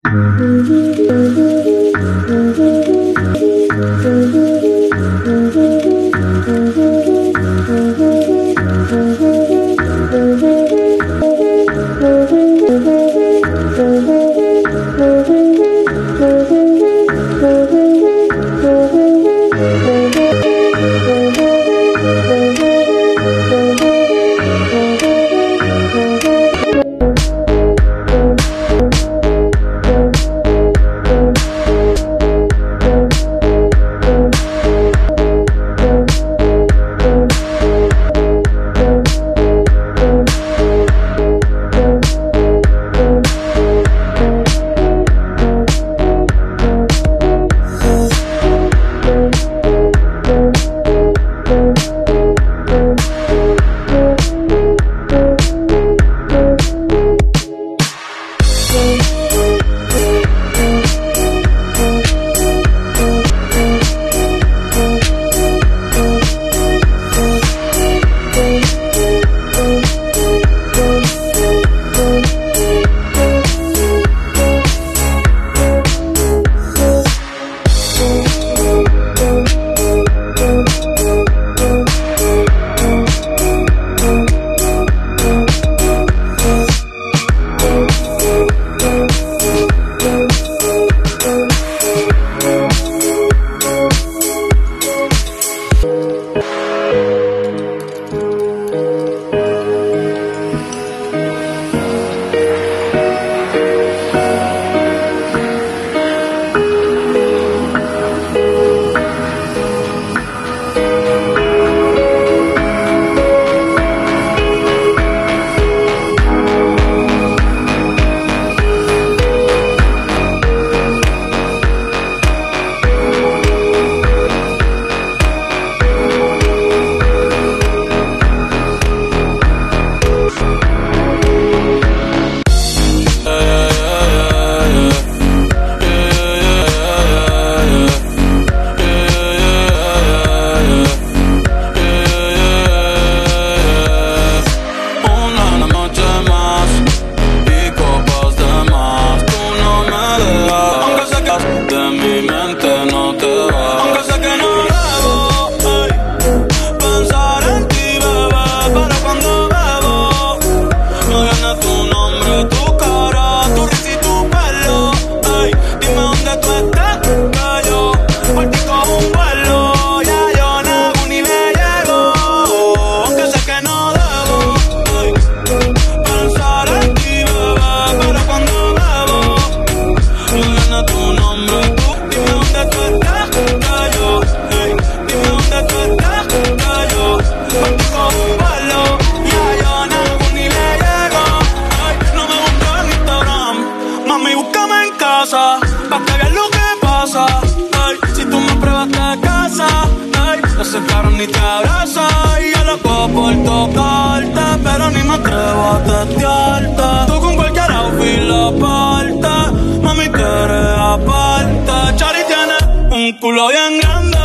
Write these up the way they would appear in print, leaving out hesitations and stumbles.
Ni te abraza y yo loco por tocarte, pero ni me atrevo a testearte. Tú con cualquier outfit la parte, mami tú eres aparte. Chari tiene un culo bien grande,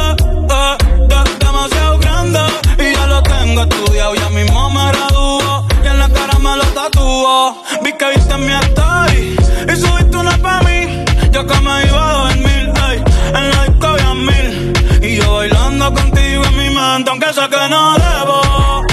demasiado grande, y ya lo tengo estudiado, ya mismo me gradúo, y en la cara me lo tatúo. Vi que viste mi story y subiste una pa' mí, yo que me iba a dormir, ey, en la disco había 1000, y yo bailando contigo en mi mente, aunque sé que no debo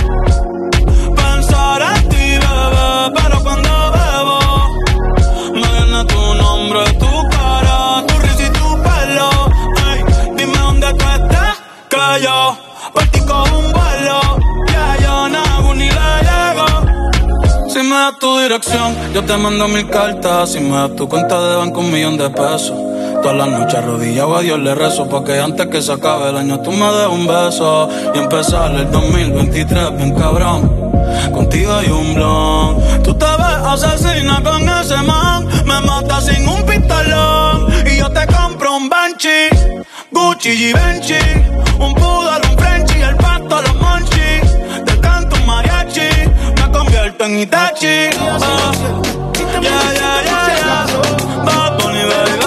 pensar en ti, bebé, pero cuando bebo me viene tu nombre, tu cara, tu risa y tu pelo. Ey, dime dónde tú estás, que yo por ti cojo un vuelo. Ya yo no hago ni le llego. Si me das tu dirección, yo te mando 1000 cartas. Si me das tu cuenta de banco, 1.000.000 de pesos. Todas las noches arrodillado a Dios le rezo, porque antes que se acabe el año tú me des un beso y empezar el 2023 bien cabrón. Contigo hay un blon. Tú te ves asesina con ese man, me mata sin un pistolón. Y yo te compro un Banshee, Gucci, Givenchy, un poodle, un Frenchie, el pato, los monchis. Te canto un mariachi, me convierto en Itachi. Yeah, yeah, yeah, yeah. Bad Bunny, baby.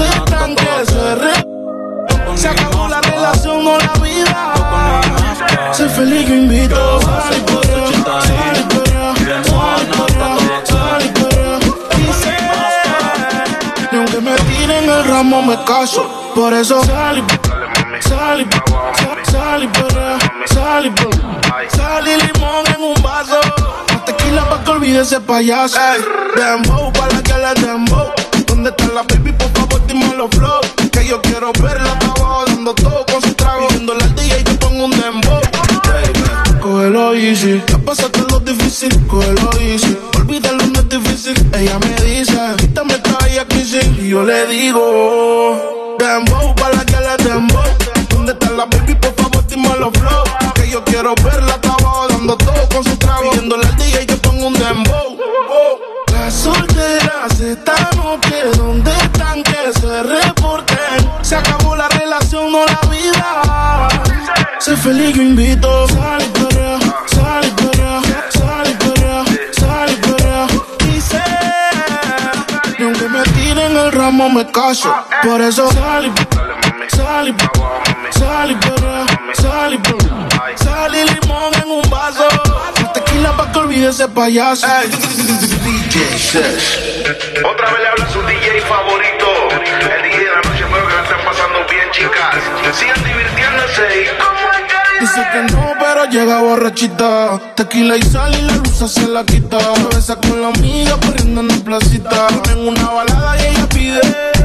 Se acabó la relación o la vida. Sé feliz, yo invito. Sal y perrea, sal y perrea, sal y perrea. Dice, ni aunque me tiren el ramo me caso. Por eso sal y perrea, sal y perrea, sal y perrea. Sal y limón en un vaso. Tequila pa' que olvide ese payaso. Dembow, pa' la que le dembow. ¿Dónde está la baby? Por favor, dime los flow. Que yo quiero verla abajo dando todo con su trago. Viéndole al DJ y te pongo un dembow. Baby, cógelo easy. Ya pasaste lo difícil, cógelo easy. Olvídalo, no es difícil. Ella me dice, quítame esta bella crisis. Y yo le digo, dembow, pa' la que le dembow. ¿Dónde está la baby? Por favor, dime los flow. Que yo quiero verla abajo dando todo con su trago. Viéndole al DJ y te pongo un dembow. Las solteras esta noche, ¿dónde están? Que se reporten. Se acabó la relación, no la vida. Sé feliz, yo invito. Sal y perrea, sal y perrea, sal y perrea, sal y perrea. Dice, ni aunque me tiren el ramo me caso. Por eso sal y perrea, sal y perrea, sal y perrea, sal y perrea. Sal y limón en un vaso. Tequila pa' que olvide ese payaso. DJ Sesh. Otra vez le habla su DJ favorito. El DJ de la noche, espero que la estén pasando bien, chicas. Sigan divirtiéndose y dice que no, pero llega borrachita. Tequila y sal y la luz se la quita. Se besa con la amiga corriendo en la placita. En una balada y ella pide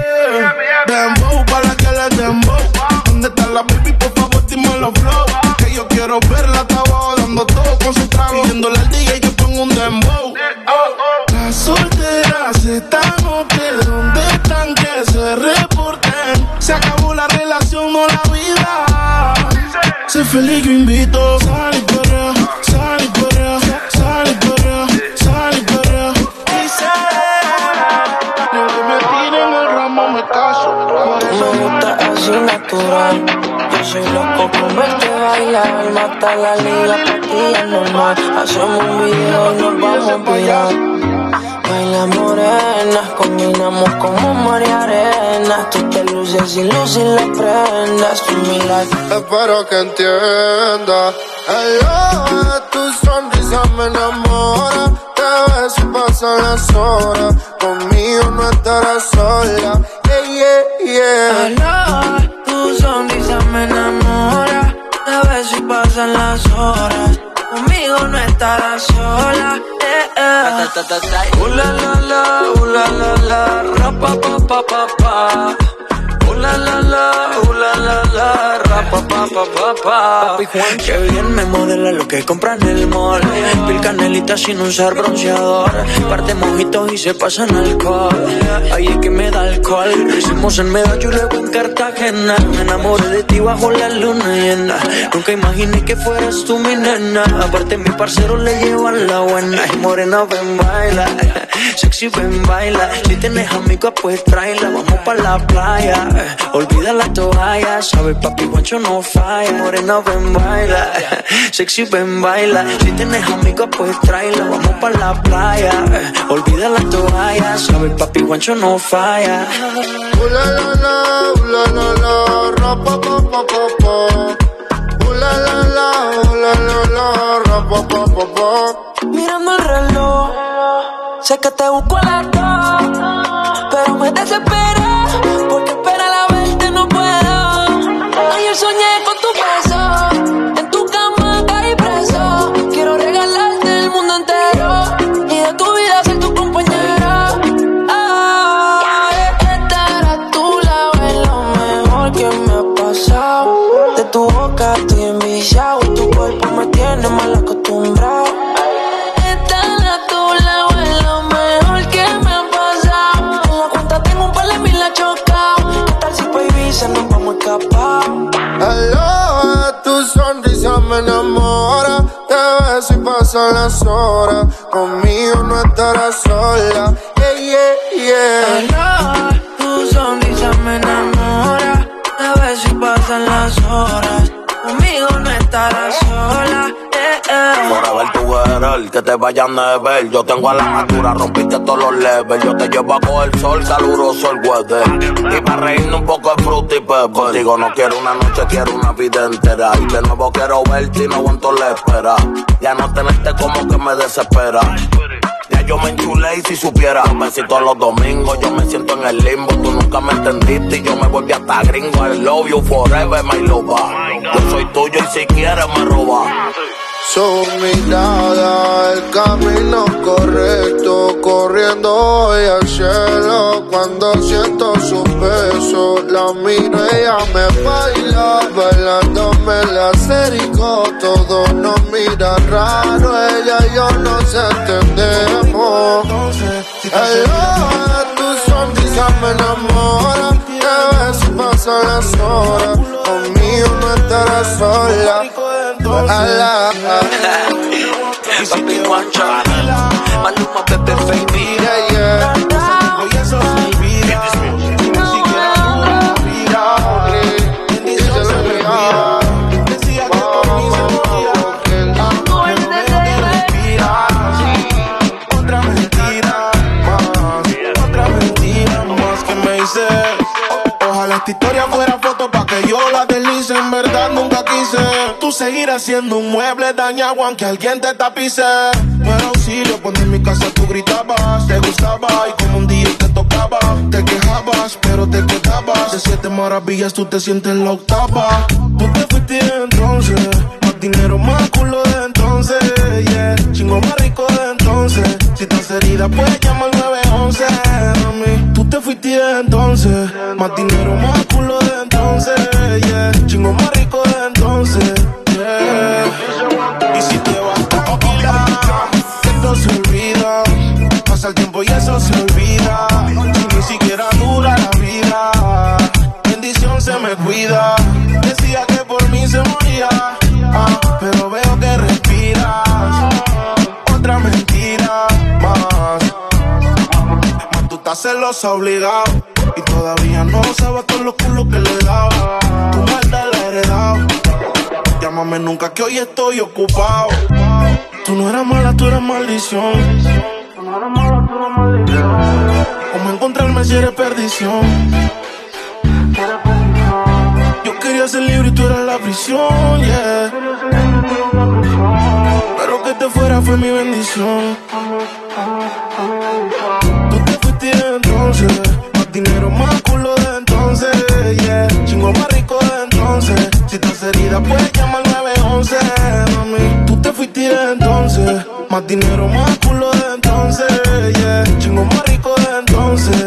dembow, pa' la que le dembow. ¿Dónde está la baby? Por favor, dime los flow. Que yo quiero verla abajo dando todo con su trago. Viéndole al DJ y te pongo un dembow. Las solteras esta noche, ¿dónde están? Que se reporten. Se acabó la relación, no la vida. Sé feliz, yo invito. Sal y perrea, sal y perrea, sal y perrea, sal y perrea. Dice, no que me tiren el ramo me caso. Me gusta así natural. Yo soy loco con verte bailar. Mata la liga, pa' ti es normal. Hacemos un video y nos vamos a virar. Baila morenas, combinamos como mar y arena. Tú te luces y luces las prendas. Tú mi life. Espero que entiendas. Hello, tu sonrisa me enamora. Te ves y pasan las horas. Conmigo no estarás sola. Yeah, yeah, yeah. Hello, tu sonrisa me enamora. Te ves y pasan las horas. Conmigo no estarás sola. La la la, rapa pa pa pa pa. La la, rapa pa pa pa pa. Papi Juan, que bien me modela lo que compra en el mall. Pil canelita sin usar bronceador. Parte mojitos y se pasan alcohol. Ahí es que me da alcohol. Lo hicimos en Medallo y luego en Cartagena. Me enamoré de ti bajo la luna llena. Nunca imaginé que fueras tú mi nena. Aparte mi parcero le llevan la buena. Y morena ven baila, sexy ven baila. Si tienes amigos pues tráela. Vamos pa' la playa, olvida la toalla. Sabe papi Juancho no falla. Morena ven baila, sexy ven baila. Si tienes amigos pues tráela. Vamos pa' la playa, olvida la toalla. Sabe papi Juancho no falla. La la, rapa pa pa pa pa. La, rapa pa pa pa. Mirando el reloj, sé que te busco a las 2, pero me desespera porque esperar a verte no puedo. Ayer soñé con tu beso, en tu cama caí preso. Quiero regalarte el mundo entero y de tu vida ser tu compañera. Estar a tu lado es lo mejor que me ha pasado. De tu boca estoy enviciado y tu cuerpo me tiene mal acostumbrado. Nos vamos a escapar. Hello, tu sonrisa me enamora. Te beso y pasan las horas. Conmigo no estarás sola. Yeah, yeah, yeah. Hello, tu sonrisa me enamora. Te beso y pasan las horas. Conmigo no estarás sola. Forever tú eres el que te vayan a ver. Yo tengo a la altura, rompiste todos los levels. Yo te llevo a coger sol, caluroso el weather. Y para reírnos un poco de fruta y pepper. Digo, no quiero una noche, quiero una vida entera. Y de nuevo quiero verte y no aguanto la espera. Ya no tenerte como que me desespera. Ya yo me enchulé y si supiera, besitos los domingos, yo me siento en el limbo. Tú nunca me entendiste y yo me volví hasta gringo. I love you forever, my lover. Yo soy tuyo y si quieres me robas. Su mirada, el camino correcto, corriendo hoy al cielo. Cuando siento su peso, la miro, ella me baila, bailándome la acerico. Todos nos miran raro, ella y yo nos entendemos. El ojo de tu sonrisa me enamora, te ves y pasan las horas, conmigo no estarás sola. Papi Juancho, Maluma, Pepe, baby. Yeah, yeah. Hoy eso se olvida. Ni siquiera tú me bendición se me olvida. Decía que por mí se moría. No veo que respiras. Otra mentira más. Otra mentira más que me hice. Ojalá esta historia fuera foto pa' que yo la deslice. En verdad nunca quise. Tú seguirás siendo un mueble dañado aunque alguien te tapice. No era auxilio cuando en mi casa tú gritabas. Te gustaba y como un día te tocaba. Te quejabas pero te quedabas. De 7 maravillas tú te sientes la octava. Tú te fuiste entonces. Más dinero, más culo de entonces. Yeah. Chingo más rico de entonces. Si estás herida puedes llamar 911. Mami, tú te fuiste entonces. Más dinero, más culo de entonces. Yeah. Chingo más rico de entonces. Yeah. Y si te vas tranquila, esto se olvida. Pasa el tiempo y eso se olvida. Y ni siquiera dura la vida. Bendición se me cuida. Decía que por mí se moría. Pero veo que respiras. Otra mentira más. Más tú estás celosa obligado. Y todavía no sabes todos los culos que le daba. Tu maldad la he heredado. Llámame nunca que hoy estoy ocupado. Tú no eras mala, tú eras maldición. ¿Cómo encontrarme si eres perdición? Yo quería ser libre y tú eras la prisión, yeah. Pero que te fuera fue mi bendición. Tú te fuiste entonces. Más dinero, más culo de entonces, yeah. Chingo más rico de entonces. Si estás herida puedes llamar 911, mami. Tú te fuiste entonces. Más dinero, más culo de entonces, yeah. Chingo más rico de entonces,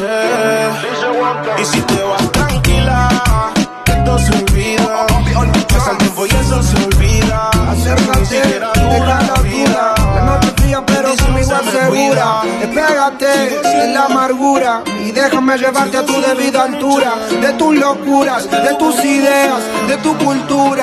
yeah. Y si te vas tranquila, esto se olvida. Pasa el tiempo y eso se olvida. Acércate, deja la vida. La noche fría pero conmigo asegura. Despégate de la amargura y déjame llevarte a tu debida altura. De tus locuras, de tus ideas, de tu cultura.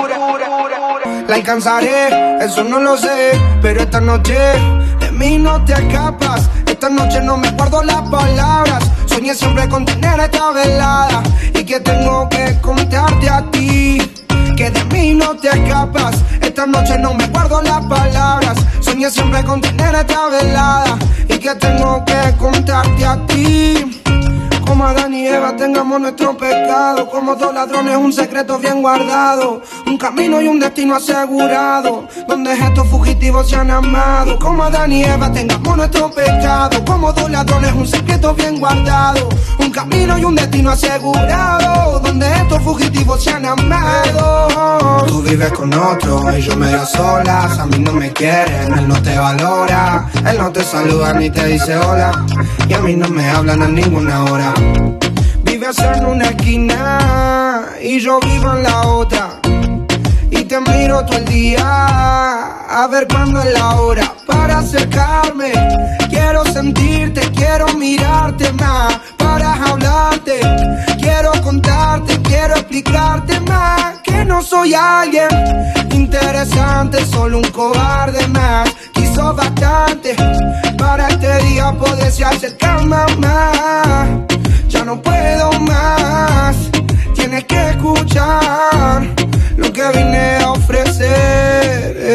La alcanzaré, eso no lo sé, pero esta noche de mí no te escapas. Esta noche no me guardo las palabras. Soñé siempre con tener esta velada y que tengo que contarte a ti. Que de mí no te escapas. Esta noche no me guardo las palabras. Soñé siempre con tener esta velada y que tengo que contarte a ti. Como Adán y Eva tengamos nuestro pecado. Como dos ladrones un secreto bien guardado. Un camino y un destino asegurado. Donde estos fugitivos se han amado. Como Adán y Eva tengamos nuestro pecado. Como dos ladrones un secreto bien guardado. Un camino y un destino asegurado. Donde estos fugitivos se han amado. Tú vives con otro y yo medio solas. A mí no me quieren, él no te valora. Él no te saluda ni te dice hola. Y a mí no me hablan a ninguna hora. Vives en una esquina y yo vivo en la otra. Y te miro todo el día a ver cuándo es la hora para acercarme. Quiero sentirte, quiero mirarte más para hablarte. Quiero contarte, quiero explicarte más que no soy alguien interesante, solo un cobarde más. Quiso bastante para este día poderse acercar más. Ya no puedo más, tienes que escuchar lo que vine a ofrecer.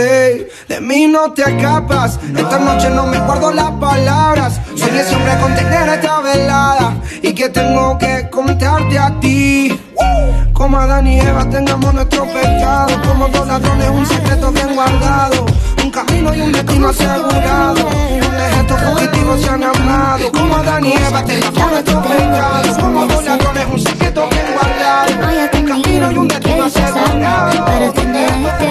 de mí no te escapas. Esta noche no me guardo las palabras. Soy ese hombre con tener esta velada y que tengo que contarte a ti. Como Adán y Eva tengamos nuestro pecado. Como dos ladrones un secreto bien guardado. Un camino y un destino asegurado. Donde estos fugitivos se han amado. Como Adán y Eva tengamos nuestro pecado. Como dos ladrones un secreto bien guardado. Un camino y un destino asegurado. Para tenerte.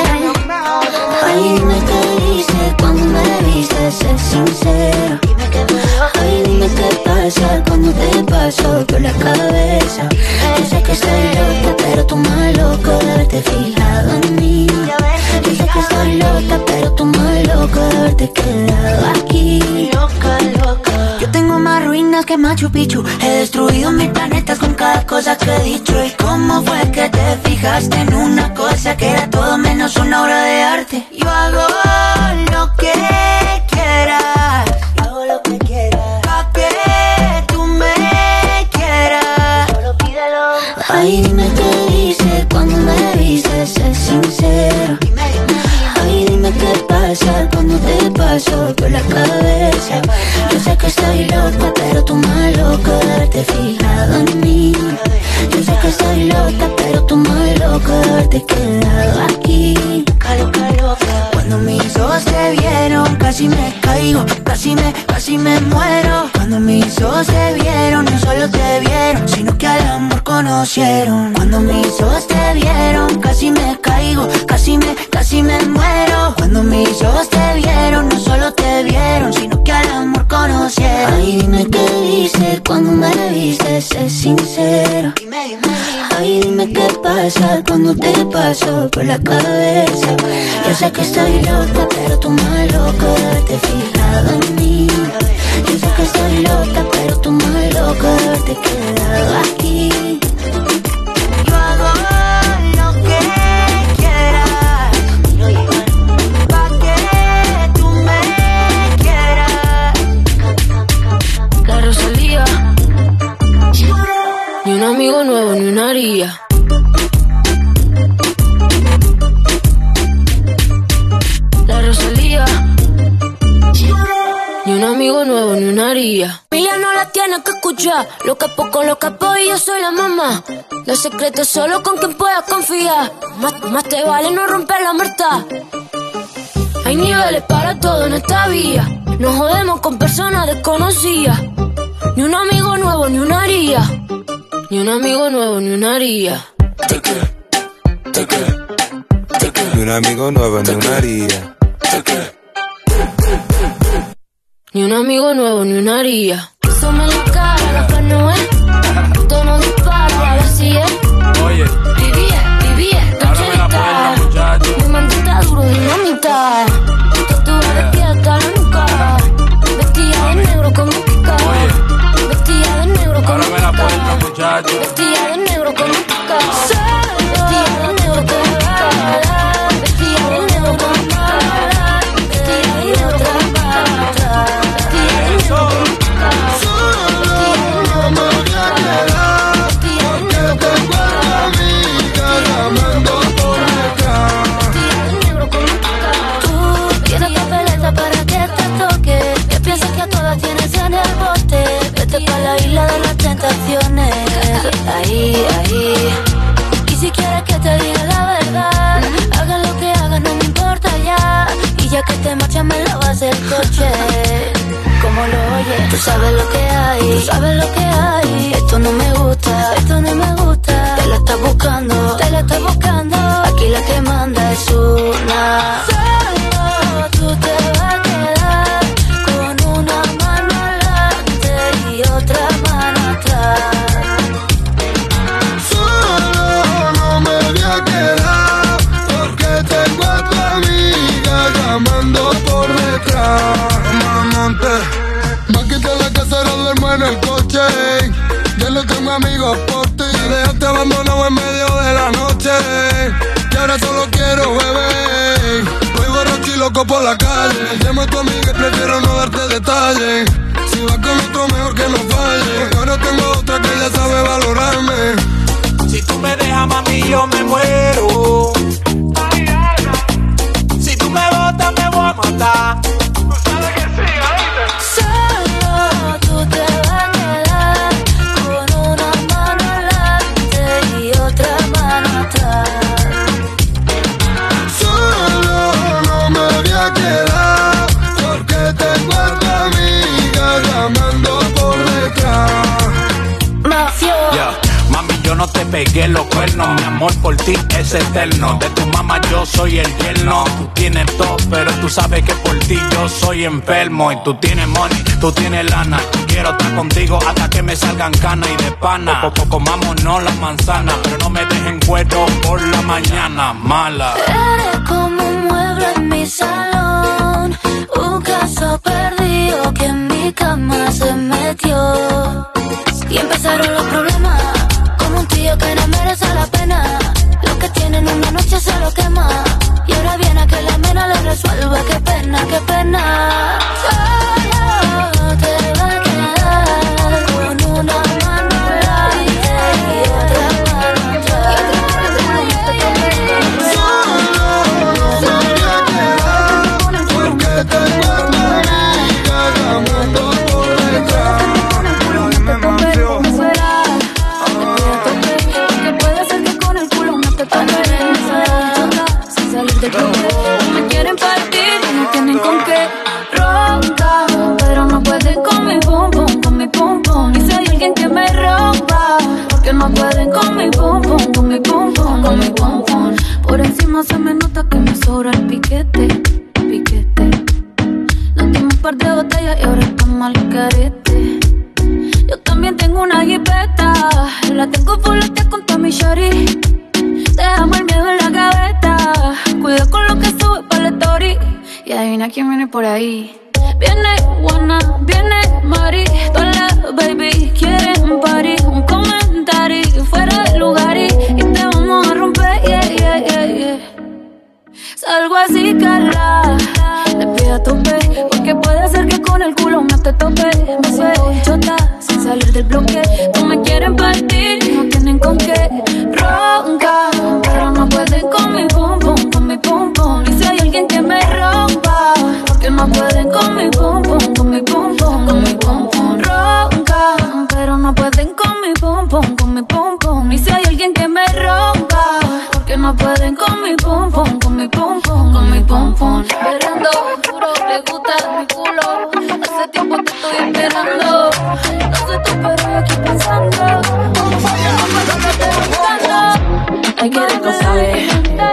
Ay, dime qué dices cuando me viste, sé sincero. Ay, dime qué pasa cuando te paso por la cabeza. Yo sé que estoy loca, pero tú más loco de haberte fijado en mí. Yo sé que estoy loca, pero tú más loco de haberte quedado aquí. Loca, loca. Yo tengo más ruinas que Machu Picchu. He destruido mil planetas con cada cosa que he dicho. ¿Y cómo fue que te fijaste en una cosa que era todo menos una obra de arte? Yo hago lo que quieras. Yo hago lo que quieras. Pa' que tú me quieras. Solo pídelo. Ay, dime qué dices cuando me viste, sé sincero. Ay, dime qué pasa cuando te paso por la cabeza. Yo sé que estoy loca, pero tú más loca de haberte fijado en mí. Yo sé que estoy loca, pero tú más loca de haberte quedado aquí. Loca, loca. Cuando mis ojos te vieron, casi me caigo, casi me muero. Cuando mis ojos te vieron, no solo te vieron, sino que al amor conocieron. Cuando mis ojos te vieron, casi me caigo, casi me muero. Cuando mis ojos te vieron, no solo te vieron, sino que al amor conocieron. Ay, dime qué dices cuando me viste, sé sincero. Ay, dime qué pasa cuando te paso por la cabeza. Yo sé que estoy loca, pero tú más loca de haberte fijado en mí. Yo sé que estoy loca, pero tú más loca de haberte quedado aquí. Yo hago lo que quieras, pa' que tú me quieras. La Rosalía. Ni un amigo nuevo, ni una haría. La Rosalía. Ni un amigo nuevo, ni una haría. Mía no la tiene que escuchar. Lo capo con lo capo y yo soy la mamá. Los secretos solo con quien puedas confiar. Más te vale no romper la muerta. Hay niveles para todo en esta vía. Nos jodemos con personas desconocidas. Ni un amigo nuevo, ni una haría. Ni un amigo nuevo, ni una haría. Ni un amigo nuevo, ni una haría. Ni un amigo nuevo, ni una haría. Somos la cara, la pa' no es. Tono dispara, a ver si es. Oye, vivía, tochelita. Mi maldita duro dinamita. Tortuga despierta la nuca. Vestida de negro como pica. Vestida de negro como ábrame la puerta, muchacho. Vestida de negro como pica. Vestida de negro como pica. Vestida de negro como pica. Vestida de negro como pica. Pa' la isla de las tentaciones. Ahí. Y si quieres que te diga la verdad, haga lo que hagas, no me importa ya. Y ya que te marchas me lavas el coche. Como lo oyes, tú sabes lo que hay. Esto no me gusta. Te la estás buscando. Aquí la que manda es una. Solo tú te vas a quedar con una mano adelante y otra mano atrás. Solo no me voy a quedar porque tengo a tu amiga llamando por detrás. Mamante, va a quitar la casa, no duermo en el coche. Yo no tengo amigos por ti. Dejaste abandonado en medio de la noche y ahora solo quiero beber. Voy borracho y loco por la calle. Llamo a tu amiga y prefiero no darte detalles. Si vas con otro mejor que no falle, porque ahora tengo otra que ya sabe valorarme. Si tú me dejas, mami, yo me muero. Si tú me botas, pegué los cuernos. Mi amor por ti es eterno. De tu mamá yo soy el yerno. Tú tienes todo, pero tú sabes que por ti yo soy enfermo. Y tú tienes money, tú tienes lana. Quiero estar contigo hasta que me salgan canas y de pana. Comámonos las manzanas, pero no me dejen cuero por la mañana. Mala. Eres como un mueble en mi salón, un caso perdido que en mi cama se metió. Y empezaron los problemas, como un tío que no merece la pena. Lo que tienen una noche se lo quema. Y ahora viene a que la mena le resuelva. Qué pena, qué pena. Solo te va a quedar con una mano al aire y otra mano atrás. Me quieren partir, no tienen con qué roncar, pero no pueden con mi pum pum, con mi pum pum. Y si hay alguien que me rompa, porque no pueden con mi pum pum, con mi pum pum, con mi pum pum. Por encima se me nota que me sobra el piquete, piquete. Nos dimos un par de botellas y ahora estamos al carete. Yo también tengo una jipeta, la tengo fuletea con toda mi shorty. Dejamos el miedo en la gaveta, cuida con lo que sube para la story. Y adivina quién viene por ahí. Viene Juana, viene Mari, todas las baby quieren party. Un comentario fuera de lugar y te vamos a romper, yeah, yeah, yeah, yeah. Salgo así, Carla, le pido a tope, porque puede ser que con el culo no te tope. Me suelto chota sin salir del bloque. No me quieren partir, no tienen con qué roncar, pero no pueden con mi pum pum, con mi pum pum. Y si hay alguien que me rompa, porque no pueden con mi pum pum, con mi pum pum, con mi pum pum. Roncar, pero no pueden con mi pum pum, con mi pum pum. Y si hay alguien que me rompa, porque no pueden con mi pum pum, con mi pum pum, con mi pum pum. Esperando, juro, le gusta mi culo. Hace tiempo te estoy esperando. No sé tú, pero yo aquí pensando. Ay, qué rico sabe.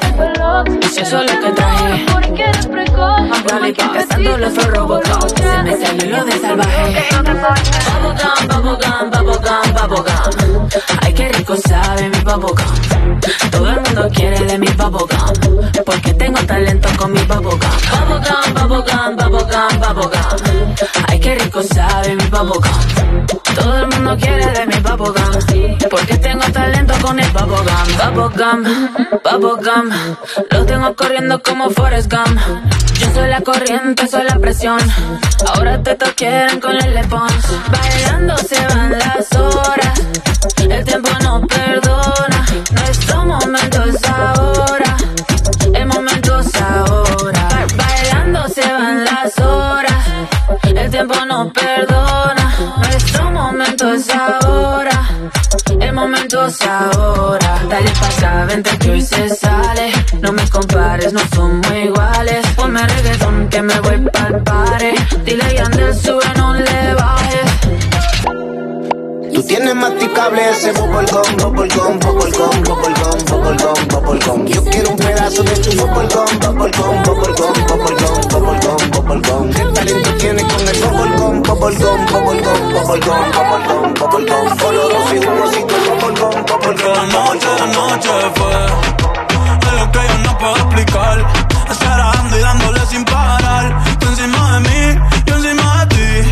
Si eso es lo que traje. Dale, que empezando los Robocop. Se me salió lo de salvaje. Bubblegum, bubblegum, bubblegum, bubblegum. Ay, qué rico sabe mi bubblegum. Todo el mundo quiere de mi bubblegum, porque tengo talento con mi bubblegum. Bubblegum, bubblegum, bubblegum, bubblegum. Ay, qué rico sabe mi bubblegum. Todo el mundo quiere de mi bubblegum, porque tengo talento con el bubblegum. Bubblegum, bubblegum. Lo tengo corriendo como Forrest Gump. Yo soy la corriente, soy la presión. Ahora te quieren con el Lepons. Bailando se van las horas, el tiempo no perdona. Nuestro momento es ahora, el momento es ahora. Bailando se van las horas, el tiempo no perdona. Nuestro momento es ahora, el momento es ahora. Dale pasa, vente que hoy se sale. No me compares, no somos iguales. Ponme reggaetón que me voy pa'l party. Dile y ande, sube, no le bajes. Tú tienes masticable ese bubblegum, bubblegum, bubblegum, bubblegum, bubblegum, bubblegum. Yo quiero un pedazo de tu bubblegum, bubblegum, bubblegum, bubblegum, bubblegum, bubblegum. ¿Qué talento tienes con el bubblegum, bubblegum, bubblegum, bubblegum, bubblegum, bubblegum? Oloroso y jugosito, bubblegum, bubblegum. La noche fue algo que yo no puedo explicar. Acelerando y dándole sin parar. Tú encima de mí, yo encima de ti.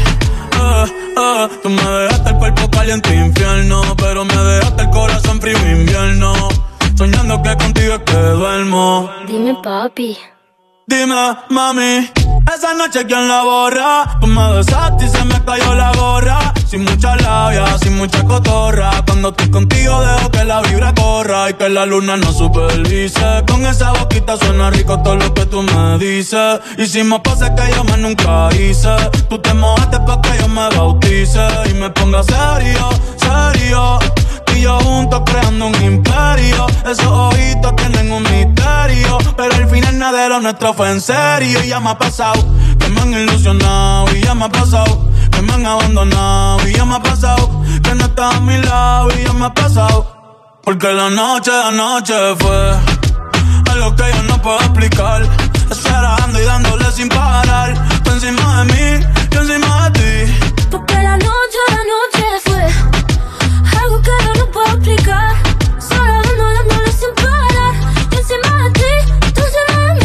Tú me dejaste el cuerpo caliente infierno, pero me dejaste el corazón frío invierno. Soñando que contigo es que duermo. Dime, papi. Dime, mami, esa noche quién la borra. Tú me besaste y se me cayó la gorra. Sin mucha labia, sin mucha cotorra. Cuando estoy contigo dejo que la vibra corra y que la luna no supervise. Con esa boquita suena rico todo lo que tú me dices. Hicimos cosas que yo más nunca hice. Tú te mojaste pa' que yo me bautice y me ponga serio, serio. Tú y yo juntos creando un imperio. Esos ojitos tienen un misterio, pero al final nada de lo nuestro fue en serio. Y ya me ha pasado que me han ilusionado. Y ya me ha pasado que me han abandonado. Y ya me ha pasado que no estás a mi lado. Y ya me ha pasado. Porque la noche de anoche fue algo que yo no puedo explicar. Esperando y dándole sin parar. Tú encima de mí, yo encima de ti. Porque la noche de anoche fue algo que yo no puedo explicar. Solo dándole sin parar. Yo encima de ti, tú encima de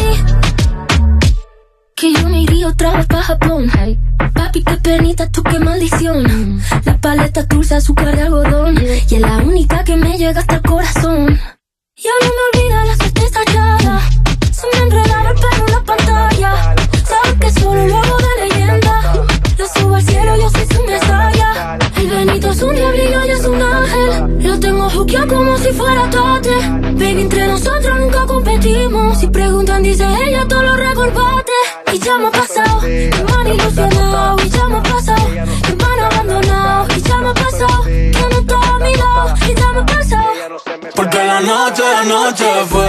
mí. Que yo me iría otra vez pa' Japón. Papi, qué penita, tú qué maldición. La paleta dulce, azúcar de algodón. Y es la única que me llega hasta el corazón. Ya no me olvida la suerte estallada. Se me enredaba el pelo en la pantalla. Sabes que solo lo hago de leyenda. Lo subo al cielo, yo soy su mesaya. El Benito es un diablillo y es un ángel. Lo tengo juqueado como si fuera Tate. Baby, entre nosotros nunca competimos. Si preguntan, dice ella, todo lo revolvate. Y ya me ha pasado, me han ilusionado. Y ya me ha pasado, me han abandonado. Y ya me ha pasado, que no está a mi lado. Y ya me ha pasado. Porque la noche de anoche fue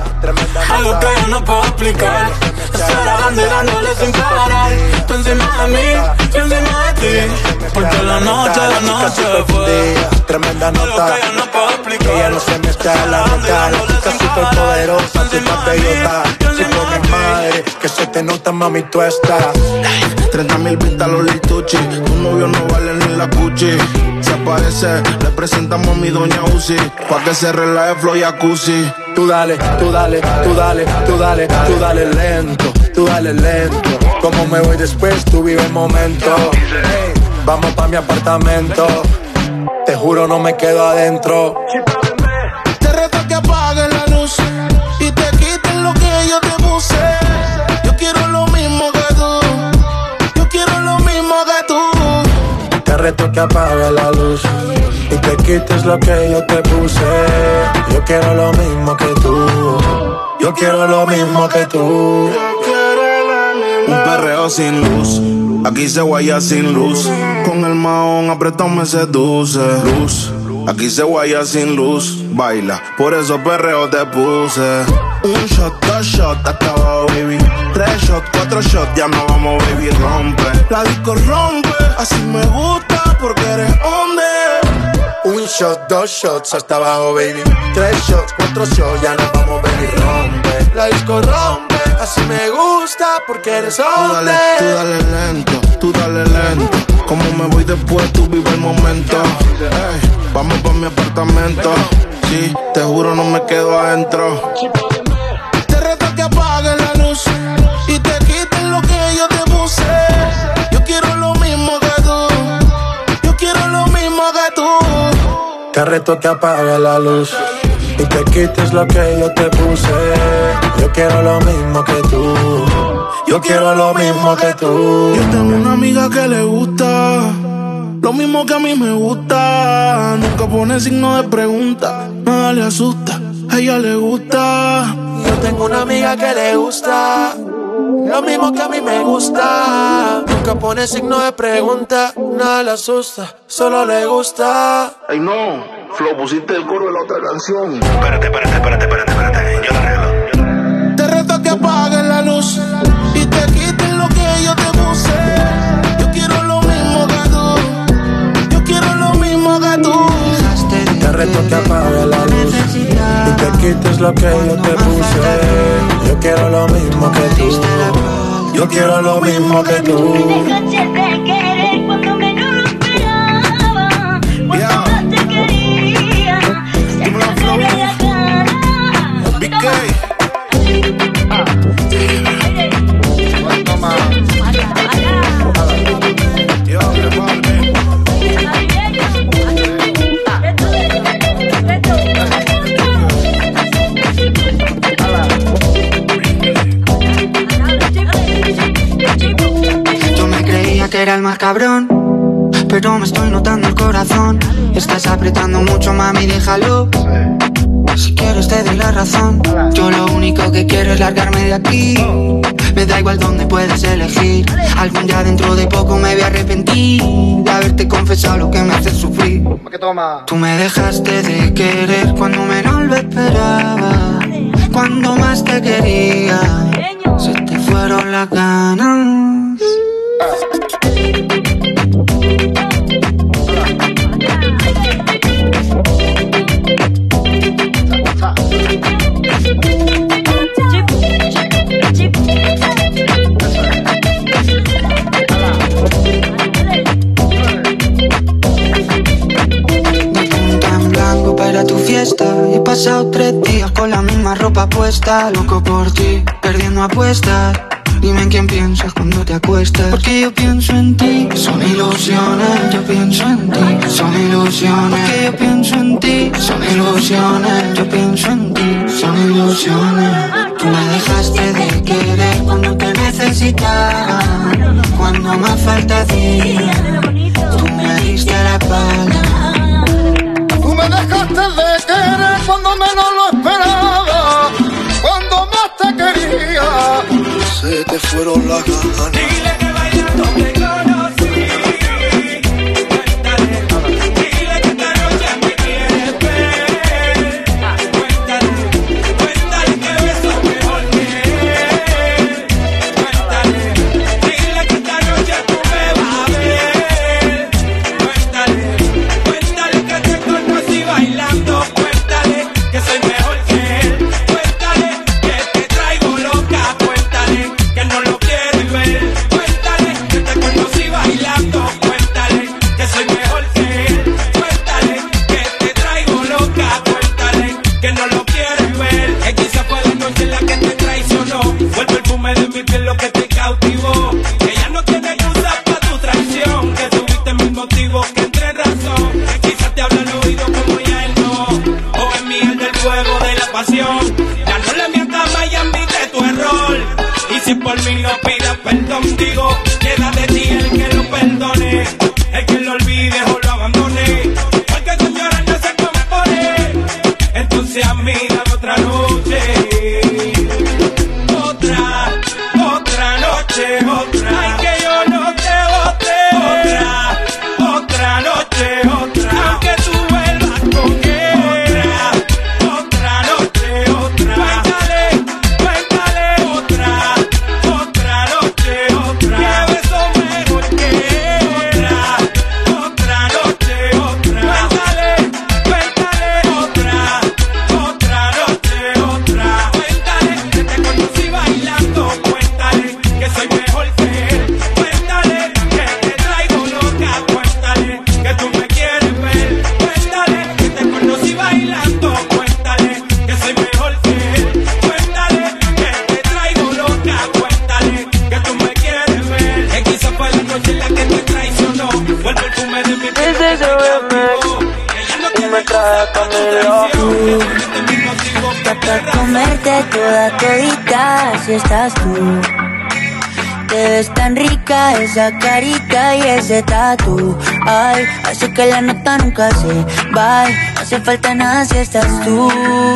algo que yo no puedo explicar. Esperando y dándole sin parar. Tú encima de mí, yo encima de ti. Porque la noche de anoche fue tremenda algo nota. que yo no puedo explicar. Ella no se mezcla a la nota. La chica súper poderosa, tu papelota. Si por mi madre, que se te nota, mami, tú estás. 30.000 vistas los lituchi. Tu novio no vale ni la cuchi. Se aparece, le presentamos a mi doña Uzi. Pa' que se relaje flow jacuzzi. Tú dale, tú dale, tú dale, tú dale, tú dale lento, tú dale lento. Como me voy después, tú vive el momento. Hey, vamos pa' mi apartamento. Te juro no me quedo adentro. Te reto que apagues la luz y te quites lo que yo te puse. Yo quiero lo mismo que tú. Yo quiero lo mismo que tú. Te reto que apagues la luz y te quites lo que yo te puse. Yo quiero lo mismo que tú. Yo quiero lo mismo que tú. Un perreo sin luz, aquí se guaya sin luz. Con el mahón apretado me seduce. Luz, aquí se guaya sin luz. Baila, por eso perreo te puse. Un shot, 2 shots, hasta abajo, baby. 3 shots, 4 shots, ya no vamos, baby, rompe. La disco rompe, así me gusta porque eres hombre. Un shot, 2 shots, hasta abajo, baby. 3 shots, 4 shots, ya nos vamos, baby, rompe. La disco rompe, así me gusta porque eres hombre. Tú dale lento, tú dale lento. Como me voy después, tú vive el momento. Ey, vamos pa' mi apartamento. Sí, te juro no me quedo adentro. Te reto que apagues la luz y te quites lo que yo te puse. Yo quiero lo mismo que tú. Yo quiero lo mismo que tú. Te reto que apagues la luz y te quites lo que yo te puse. Yo quiero lo mismo que tú. Yo quiero lo mismo que tú. Yo tengo una amiga que le gusta lo mismo que a mí me gusta. Nunca pone signo de pregunta, nada le asusta, a ella le gusta. Yo tengo una amiga que le gusta lo mismo que a mí me gusta. Nunca pone signo de pregunta, nada le asusta, solo le gusta. Ay no, Flo, pusiste el coro de la otra canción. Espérate, yo la arreglo. Te reto que apagues la luz y te quites lo que yo te puse. Yo quiero lo mismo que tú. Yo quiero lo mismo que tú. Te reto que apagues la luz y te quites lo que yo te puse. Yo quiero lo mismo que tú. Yo quiero lo mismo que tú. Me dejaste de querer cuando menos lo esperaba. Cuando más te quería, se me abre la cara. Big K. Yo me creía que era el más cabrón, pero me estoy notando el corazón. Estás apretando mucho, mami, déjalo. Si quieres te doy la razón. Yo lo único que quiero es largarme de aquí. Me da igual dónde puedes elegir. Algún día dentro de poco me voy a arrepentir de haberte confesado lo que me hace sufrir. Tú me dejaste de querer cuando menos lo esperaba. Cuando más te quería, se te fueron las ganas. ropa puesta, loco por ti, perdiendo apuestas. Dime en quién piensas cuando te acuestas. Porque yo pienso en ti. Son ilusiones, yo pienso en ti. Son ilusiones. Porque yo pienso en ti. Son ilusiones, yo pienso en ti. Son ilusiones. Tú me dejaste de querer cuando te necesitaba. Cuando más falta hacía, tú me diste la espalda. Tú me dejaste de querer cuando menos lo esperaba. Cuando más te quería, se te fueron las ganas. Dile que bailando te conocí. Cuéntale, dile que esta noche me quieres ver. Cuéntale que beso mejor que él. Cuéntale, dile que esta noche tú me vas a ver. Cuéntale que te conocí bailando. Cuéntale que soy mejor que él. Cuéntale que te traigo loca. Cuéntale que no lo quieres ver. Cuéntale que te conocí bailando. Cuéntale que soy mejor que él. Cuéntale que te traigo loca. Cuéntale que no lo quieres ver. Que quizá fue la noche en la que te traicionó. Fue el perfume de mi piel lo que te cautivó. Que ya no tiene excusa para tu traición. Que tuviste mil motivos que entre razón. Que quizás te habla al oído como ya él no. O en miel del fuego de la pasión. Ya no le mientas más y admite tu error. Y si por mí no pidas perdón, digo, queda de ti el que lo perdone, el que lo olvide o lo abandone, porque con llorar no se compone. Entonces a mí dame otra noche, otra noche, otra. Ay, que yo no te bote. Otra noche, otra. Aunque tú vuelvas con él. Otra noche, otra. Cuéntale, otra noche, otra. Que beso mejor que él. Otra noche, otra. Cuéntale, otra noche, otra. Cuéntale que te conocí bailando. Cuéntale que soy mejor que él. Cuéntale que te traigo loca. Cuéntale que tú me quieres ver. Cuéntale que te conocí bailando. Cuéntale que soy mejor que él. Cuéntale que te traigo loca. Cuéntale que tú me quieres ver. Que quizá fue la noche en la que te traicionó. Fue el perfume de mi piel que te cautivó. Que ya no tiene excusa para tu traición. Que tuviste mil motivos que entre razón. Comerte toda todita si estás tú. Te ves tan rica esa carita y ese tatu. Ay, hace que la nota nunca se va. No hace falta nada si estás tú.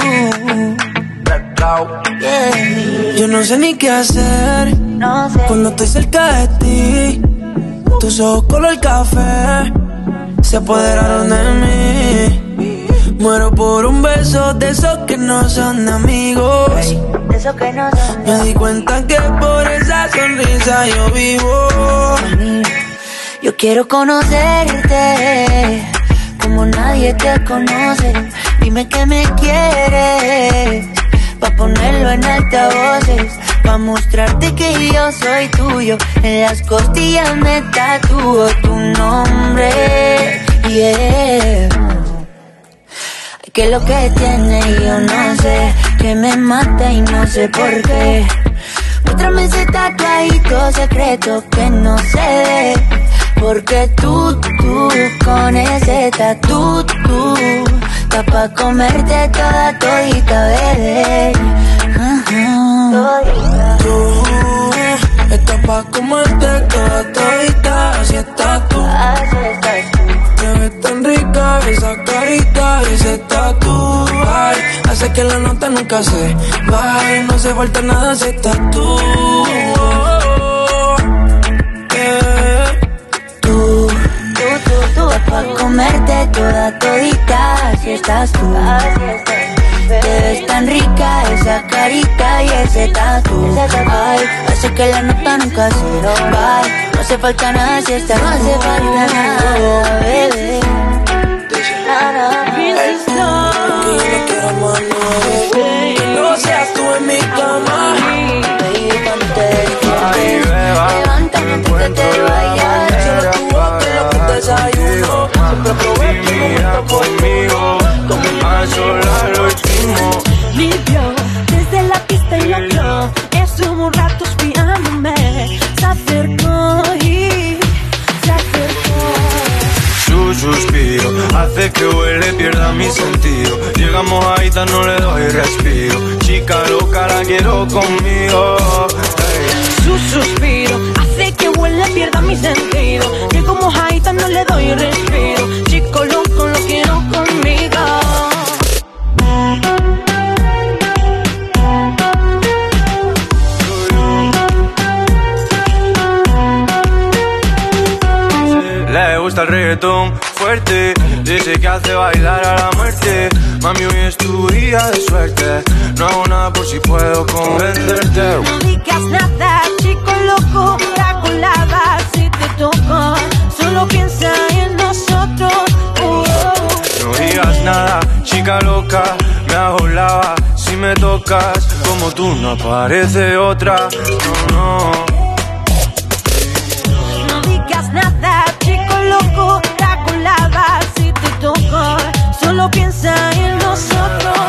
Yeah. Yo no sé ni qué hacer No sé. cuando estoy cerca de ti. Tus ojos color café se apoderaron de mí. Muero por un beso de esos que no son de amigos. De eso que no son. Me di cuenta que por esa sonrisa yo vivo. Yo quiero conocerte como nadie te conoce. Dime que me quieres pa' ponerlo en altavoces, pa' mostrarte que yo soy tuyo. En las costillas me tatúo tu nombre, yeah. ¿Qué es lo que tiene? Yo no sé, que me mata y no sé por qué. Muéstrame ese tatuadito secreto que no se ve. Porque tú, con ese tatu, está pa' comerte toda todita, bebé. Tú estás pa' comerte toda todita, así estás tú. Te ves tan rica esa carita y ese tatu. Ay, hace que la nota nunca se baje. No hace falta nada si estás tú. Tú pa' comerte toda todita, si estás tú. Te ves tan rica esa carita y ese tatu. Ay, hace que la nota nunca se va. No hace falta nada si estás tú. No hace falta nada, bebé. Que yo no quiero más nadie, que no seas tú en mi cama. Levántame antes que te vayas. Solo tu boca es lo que te desayuno. Siempre aprovecho el momento conmigo. A solas lo hicimos. Limpio, un rato espiándome. Se acercó y se acercó. Su suspiro hace que huele, pierda mi sentido. Llegamos a Ita, no le doy respiro. Chica loca, la quiero conmigo. Hey. Su suspiro hace que huele, pierda mi sentido. Que como Jaita no le doy respiro. Chico loco, lo quiero conmigo. Le gusta el reggaetón fuerte, dice que hace bailar a la muerte. Mami, hoy es tu día de suerte. No hago nada por si puedo convencerte. No digas nada, chico loco, trago lava si te toco. Solo piensa en nosotros. No digas nada, chica loca, me hago lava si me tocas. Como tú no aparece otra, no, no. No digas nada, chico loco, trago lava si te toco. Solo piensa en nosotros.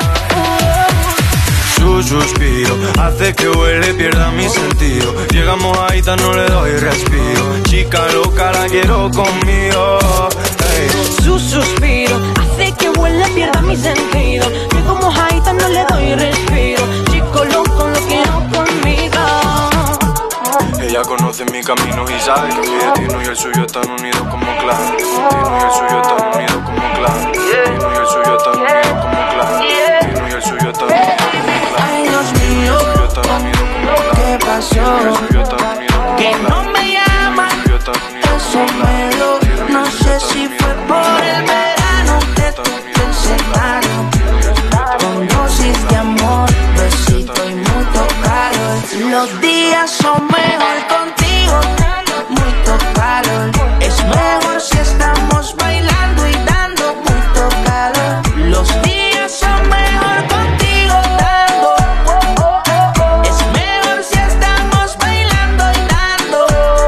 Su suspiro hace que huele, pierda mi sentido. Llegamos a Ita, no le doy respiro. Chica loca, la quiero conmigo. Hey. Su suspiro hace que huele, pierda mi sentido. Que como Jaita no le doy respiro. Chico loco, lo quiero conmigo. Ella conoce mi camino y sabe que mi destino y el suyo están unidos como clan. Mi destino y el suyo están unidos como clan. Mi destino y el suyo están unidos como clan. Mi destino y el suyo están unidos como clan. Ay, Dios mío, ¿qué pasó? Que no me llaman, eso me lo. No sé si fue por el verano que tú te encerraron. Con dosis de amor, besito y muy tocado. Los días son mejor contigo, muy tocado. Es mejor si estamos bailando y dando muy tocado. Los días son mejor contigo, dando. Es mejor si estamos bailando y dando.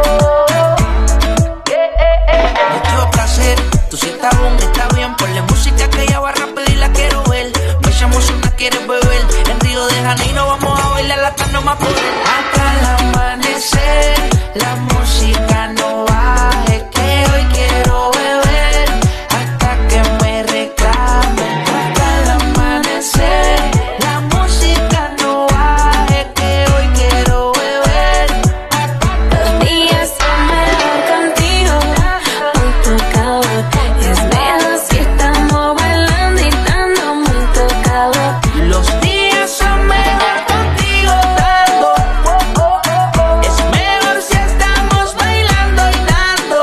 Mucho placer, tú si estás bon, está bien. Ponle música que ella va rápido y la quiero ver. Me llamo si una quieres beber. En Río de Janeiro vamos a bailar hasta no más poder. Hasta el amanecer, la música no baje, que hoy quiero beber hasta que me reclamen. Hasta el amanecer, la música no baje, que hoy quiero beber. Los días son mejor contigo, muy tocado. Es mejor si estamos bailando y dando muy tocado. Los días son mejor contigo, dando. Es mejor si estamos bailando y dando.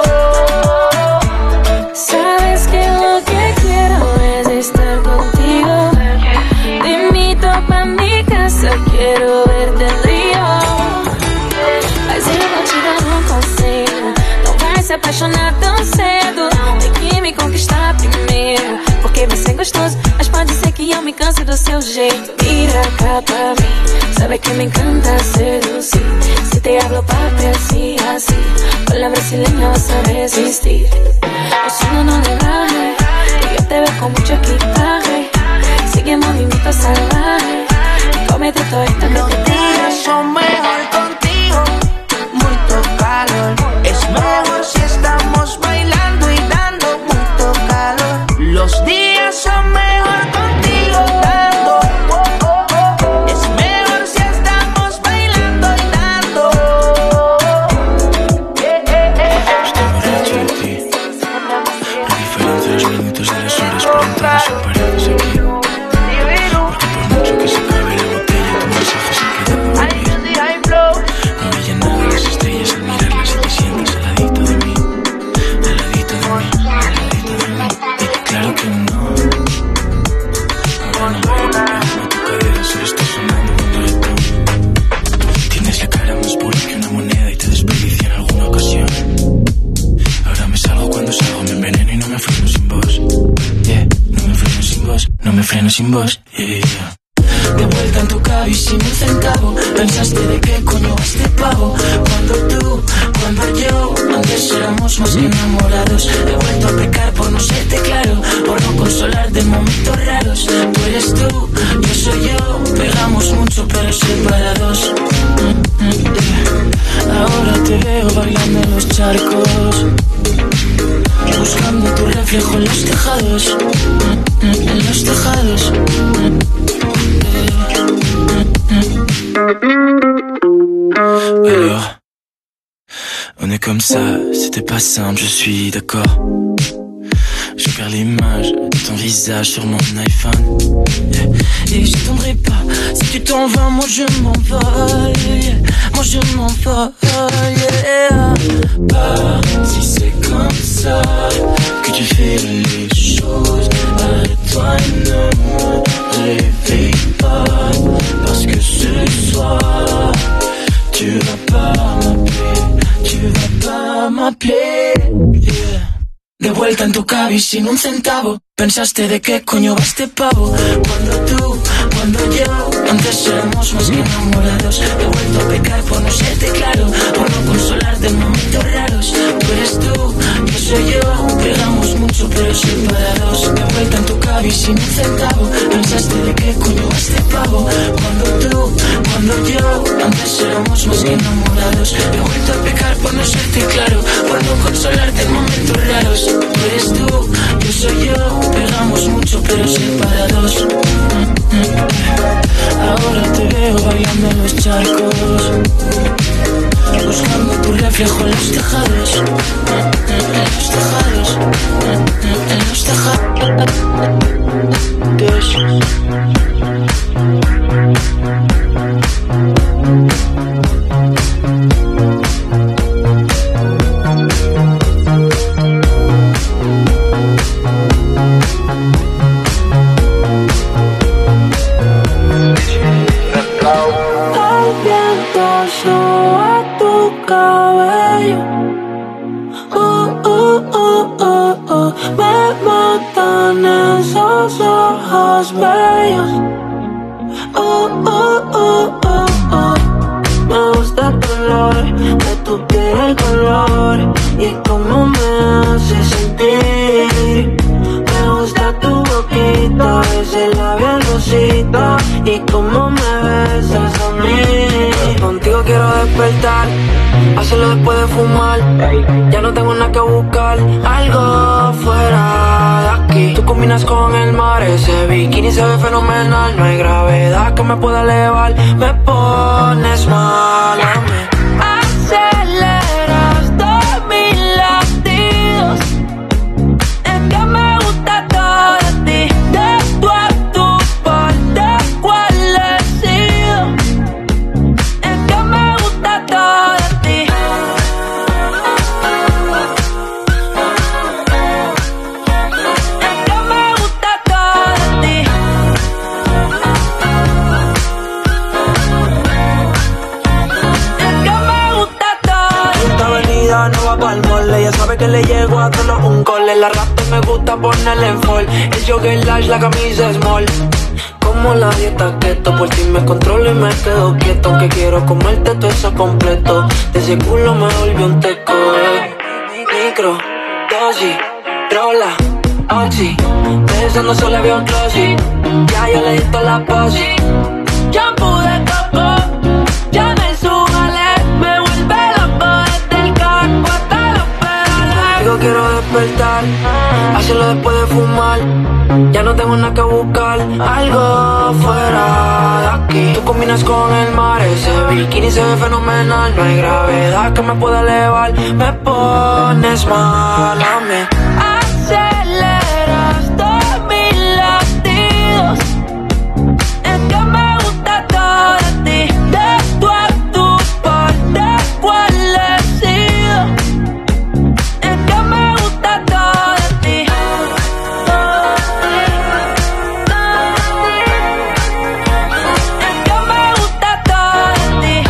Sabes que lo que quiero es estar contigo. Te invito pa' mi casa, quiero verte en Río. Mas eu vou te dar um conselho: não vai se apaixonar tão cedo. Tem que me conquistar primeiro, porque você é gostoso, mas pode ser que eu me canse do seu jeito. Mira cá pra mim, sabe que me encanta seducir. Si te hablo papi así, así, con la brasileña vas a resistir. Eso no le baje, que yo te veo con mucho equipaje. Sigue movimiento salvaje, cómete todo esto que Los te días traje. son mejor contigo, muy tocado. Es mejor si estamos bailando y dando muy tocado. Los días son mejor contigo, dando. Es mejor si estamos bailando y dando. Estoy borracho de ti. La diferencia de los minutos de las horas por entrar son paredes aquí. Porque por mucho que se acabe la botella, tu mensaje se queda por vivir. No veía nada de las estrellas al mirarlas y te sientes al ladito de mí. Al ladito de mí, al ladito de mí. Y claro que no. Ahora no veo tu cadera, solo está sonando un reggaetón. Tienes la cara más pura que una moneda y te desperdicia en alguna ocasión. Ahora me salgo cuando salgo, me enveneno y no me freno sin vos. Yeah, no me freno sin vos, no me freno sin vos. Yeah, yeah. De vuelta en tu cabo y sin un centavo. Pensaste de qué coño este pavo. Cuando yo, antes éramos más que enamorados. He vuelto a pecar por no serte claro, por no consolar de momentos raros. Tú eres tú, yo soy yo. Pegamos mucho pero separados. los charcos, buscando tu reflejo en los tejados, en los tejados. Alors, on est comme ça, c'était pas simple, je suis d'accord. Je perds l'image de ton visage sur mon iPhone, yeah. Et je t'aimerai pas, si tu t'en vas, moi je m'en vais, yeah. Moi je m'en vais, yeah. Pas si c'est comme ça que tu fais les choses. Arrête-toi et ne me réveille pas, parce que ce soir tu vas pas m'appeler, tu vas pas m'appeler, yeah. De vuelta en tu cabi sin un centavo. Pensaste de qué coño va este pavo. Cuando tú, cuando yo, antes éramos más que enamorados. He vuelto a pecar por no serte claro, por no consolarte en momentos raros. Tú eres tú, yo soy yo, pegamos mucho pero separados. De vuelta en tu cabi sin un centavo. Pensaste de qué coño va este pavo. Cuando tú, cuando yo, antes éramos más que enamorados. He vuelto a pecar por no serte claro, por no consolarte en momentos raros. Tú eres tú, yo soy yo, pegamos mucho pero separados. Ahora te veo bailando en los charcos, buscando tu reflejo en los tejados, en los tejados, en los tejados. Me matan esos ojos bellos. Me gusta el color de tu piel, el color y cómo me hace sentir. Me gusta tu boquita, ese labial rosita y cómo me besas a mí. Contigo quiero despertar, hacerlo después de fumar. Ya no tengo nada que buscar, algo fuera de aquí. Tú combinas con el mar, ese bikini se ve fenomenal. No hay gravedad que me pueda elevar, me pones mal a mí. Aceleras todos mis latidos, es que me gusta todo de ti. De tú a tu parte, ¿cuál he sido? Es que me gusta todo de ti. Es que me gusta todo de ti. Es que me gusta todo. Esta avenida no va pa'l mole, ya sabe que le llego a todos un cole. La rap me gusta ponerle en fall, el jogger large, la camisa small. Como la dieta keto, por ti me controlo y me quedo quieto. Aunque quiero comerte todo eso completo, de ese culo me volvió un teco, Micro, dosis, rola, oxi, pensando solo veo glossy. Ya yo le di toda la posi. Shampoo de coco, ya me súbale, me vuelve loco desde el carro hasta los pedales. Digo quiero despertar, hacerlo después de fumar. Ya no tengo nada que buscar, algo fuera de aquí. Tú combinas con el mar, ese bikini se ve fenomenal. No hay gravedad que me pueda elevar, me pones mal a mí. Aceleras todos mis latidos, es que me gusta todo de ti. De tú a tu parte, ¿cuál he sido? Es que me gusta todo de ti. Es que me gusta todo de ti.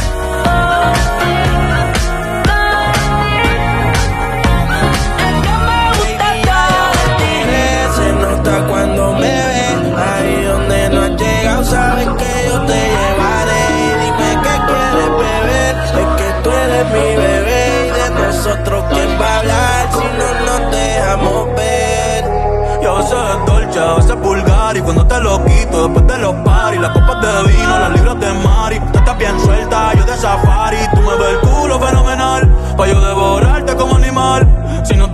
Es que me gusta todo de ti. Se nota cuando me ves, ahí donde no has llegado, sabes que yo te llevaré. Y dime qué quieres beber, es que tú eres mi bebé. Y de nosotros quién va a hablar si no nos dejamos ver. Y a veces es dolce, a veces es vulgar. Y cuando te lo quito, después de los paris, las copas de vino, libros de Mari. Tú estás bien suelta, yo de safari. Tú me ves el culo fenomenal, pa' yo de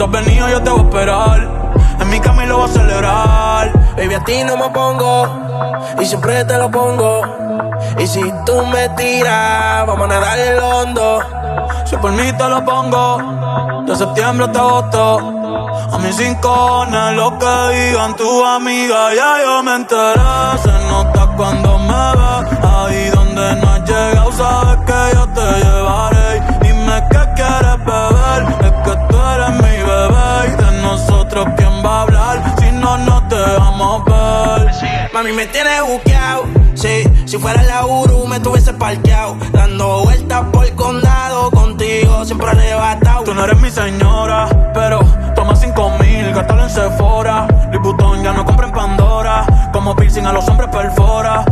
tú has venido yo te voy a esperar. En mi cama y lo voy a celebrar. Baby, a ti no me pongo y siempre te lo pongo. Y si tú me tiras, vamos a nadar el hondo. Si por mí te lo pongo, de septiembre hasta agosto. A mis 5 lo que digan tu amiga, ya yo me enteré. Se nota cuando me ves, ahí donde no has llegado, sabes que yo te llevaré. Dime qué quieres beber, es que tú eres mi bebé. Y de nosotros, ¿quién va a hablar? Si no, no te vamos a ver. Mami, me tienes buqueado, sí. Si fuera la Uru me tuviese parqueado, dando vueltas por el condado, contigo siempre arrebatado. Tú no eres mi señora, pero toma 5,000, gástalo en Sephora. Louis Vuitton ya no compra en Pandora, como piercing a los hombres perfora.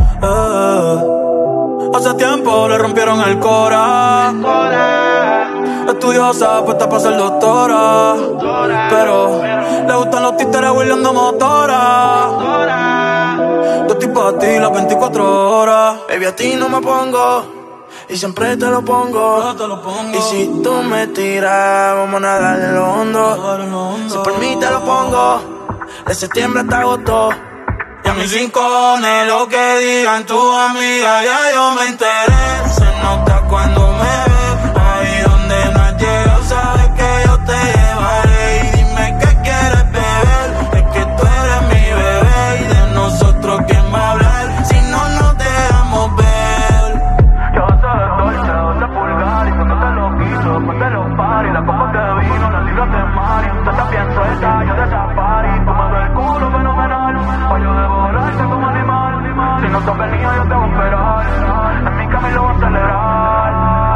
Hace tiempo le rompieron el cora. Estudiosa, puesta para ser doctora, pero le gustan los títeres huirleando motora. Yo estoy pa' ti las 24 horas. Baby, a ti no me pongo y siempre te lo pongo. Y si tú me tiras, vamos a nadar en lo hondo. Si por mí te lo pongo, de septiembre hasta agosto. Y a mis 5 lo que digan tu amiga, ya yo me enteré. Se nota cuando me ves, ahí donde no has llegado, sabes que yo te llevaré. Y dime qué quieres beber, es que tú eres mi bebé. Y de nosotros, ¿quién va a hablar? Si no nos dejamos ver. Yo sé de Dolce, 12 pulgares, y ponte loquito, ponte los paris, las copas de vino, las libras de Mari. Tú estás bien suelta, yo de safari, tú me ves el culo fenomenal, o yo de volarte como animal. Si no sos venido yo te voy a esperar, en mi cama y lo voy a acelerar.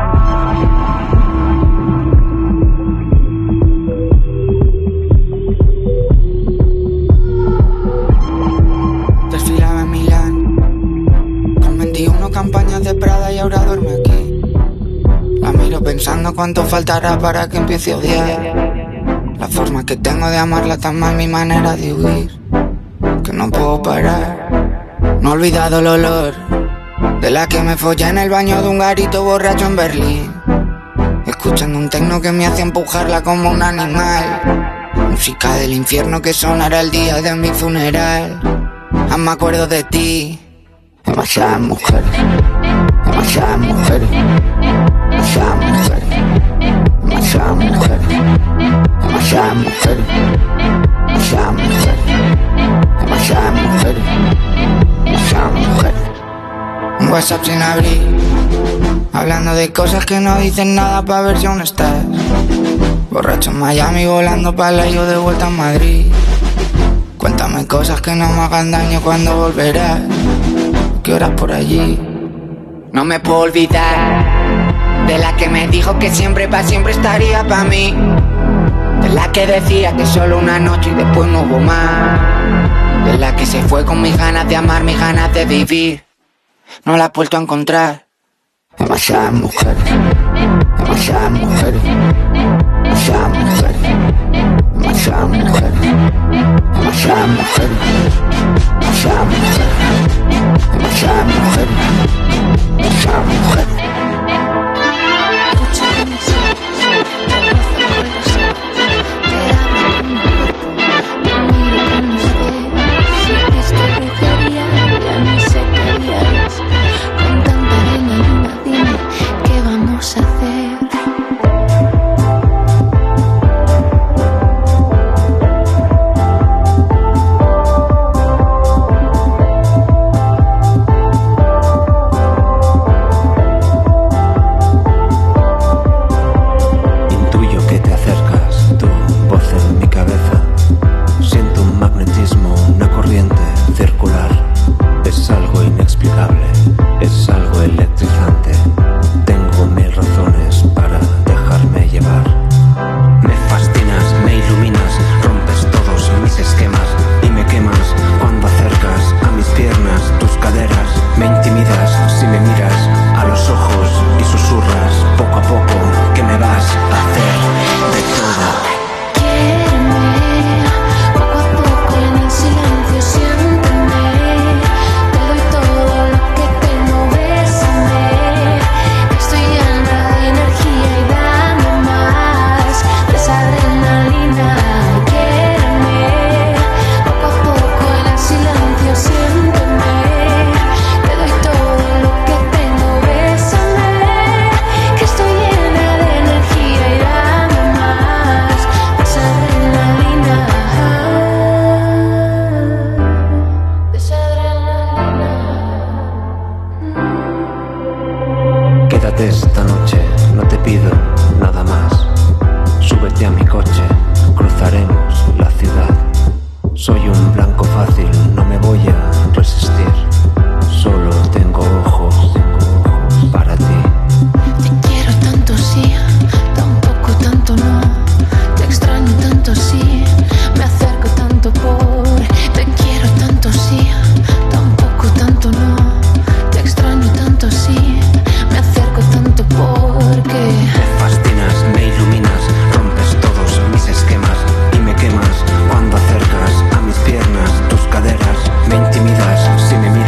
Desfilaba en Milán, con 21 campañas de Prada y ahora duerme aquí. La miro pensando cuánto faltará para que empiece a odiar. La forma que tengo de amarla tan mal, mi manera de huir, que no puedo parar. No he olvidado el olor de la que me follé en el baño de un garito borracho en Berlín, escuchando un tecno que me hacía empujarla como un animal. Música del infierno que sonará el día de mi funeral. Aún me acuerdo de ti. Demasiadas mujeres, demasiadas mujeres, demasiadas mujeres, demasiadas mujeres, demasiadas mujeres, demasiadas mujeres, demasiadas mujeres, demasiadas mujeres. Un WhatsApp sin abrir, hablando de cosas que no dicen nada pa' ver si aún estás. Borracho en Miami, volando pa' la yo de vuelta en Madrid. Cuéntame cosas que no me hagan daño cuando volverás. ¿Qué horas por allí? No me puedo olvidar de la que me dijo que siempre pa' siempre estaría pa' mí, de la que decía que solo una noche y después no hubo más, de la que se fue con mis ganas de amar, mis ganas de vivir. No la he vuelto a encontrar. Demasiadas mujeres, demasiadas mujeres, demasiadas mujeres, demasiadas mujeres, demasiadas mujeres, demasiadas mujeres, demasiadas mujeres, demasiadas mujeres. Quédate esta noche, no te pido nada más. Súbete a mi coche, cruzaremos la ciudad. Soy un blanco fácil, no me voy a resistir. Solo tengo ojos para ti. Te quiero tanto sí, tampoco tanto no. Te extraño tanto sí, me acerco tanto por. Te quiero tanto sí, tampoco tanto no. Te extraño tanto sí, me acerco tanto porque me fascinas, me iluminas, rompes todos mis esquemas y me quemas cuando acercas a mis piernas tus caderas. Me intimidas si me miras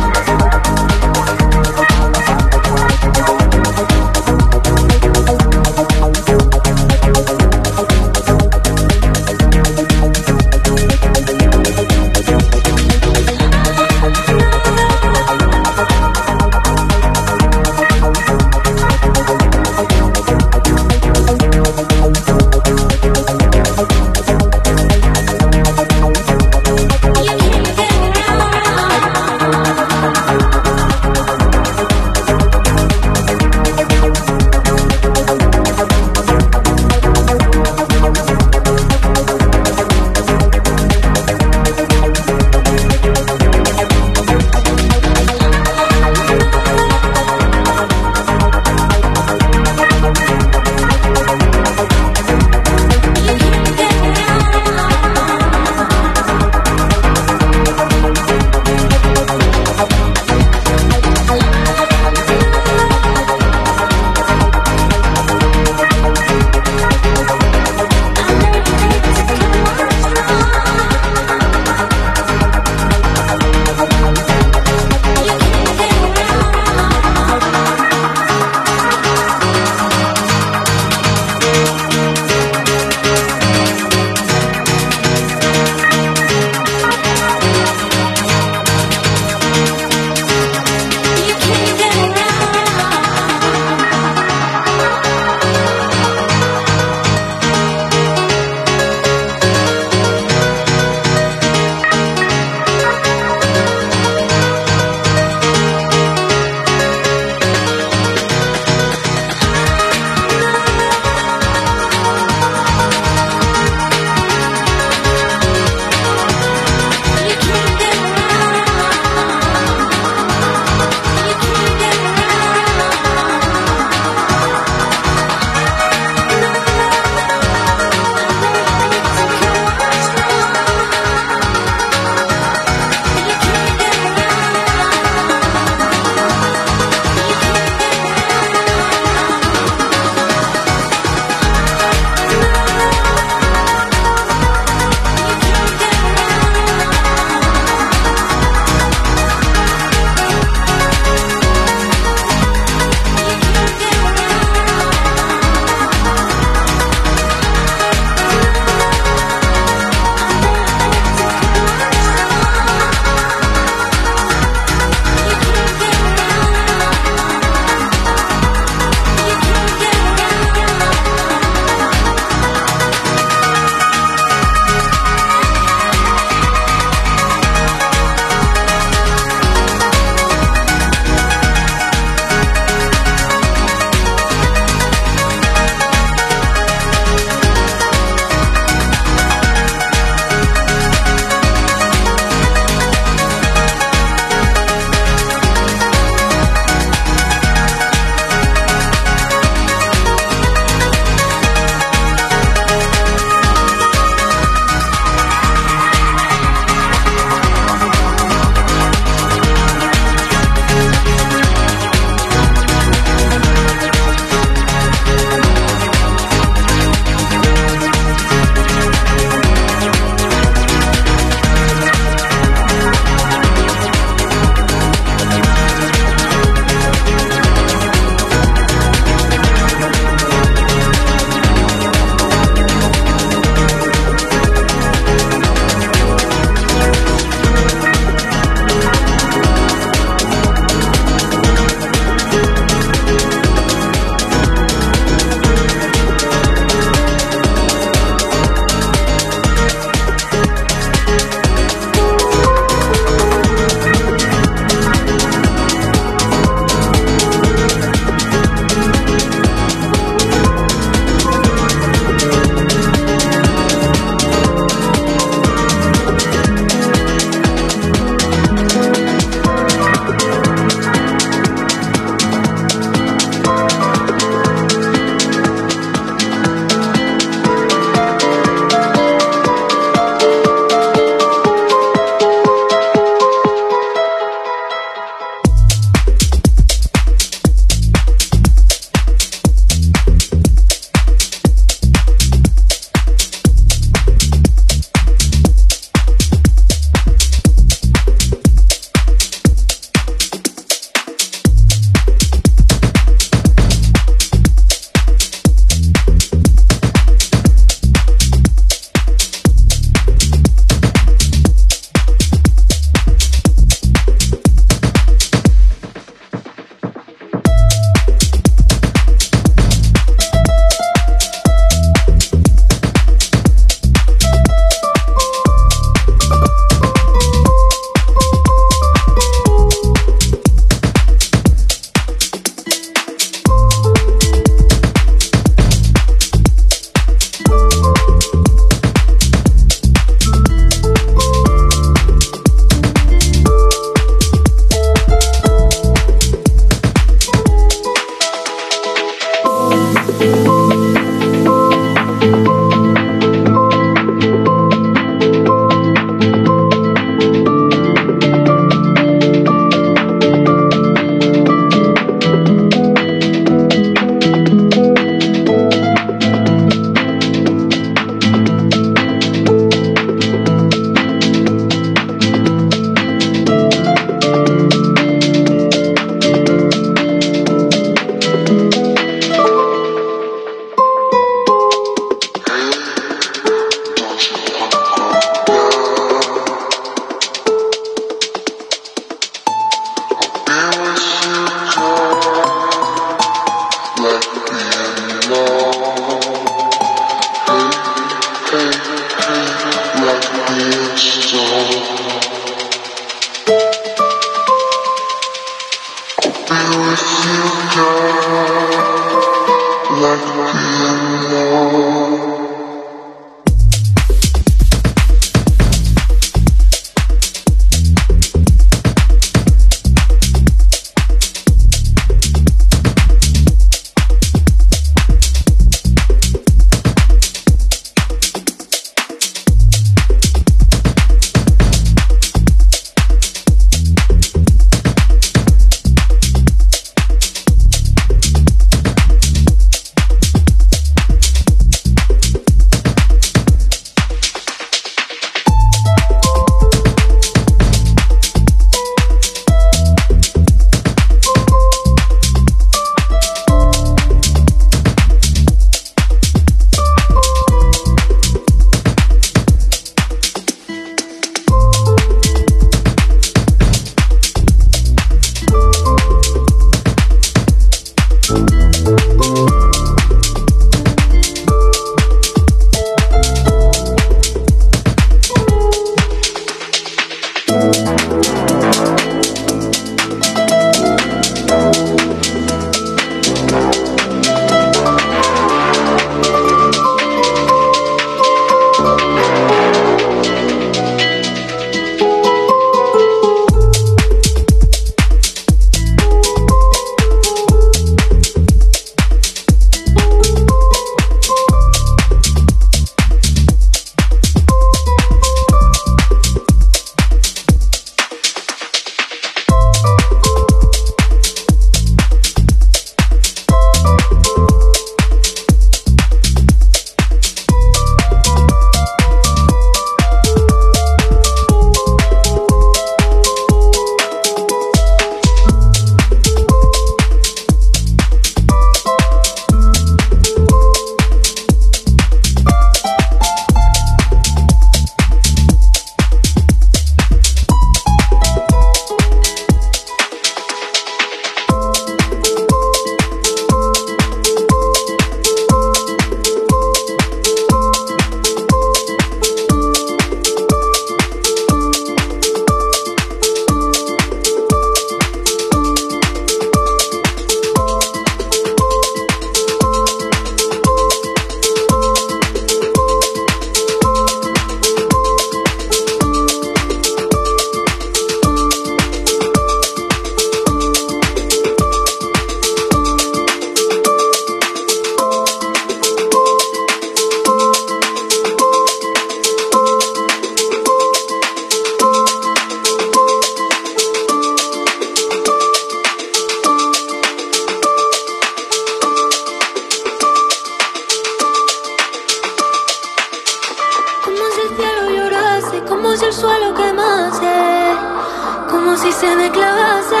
si se me clavase.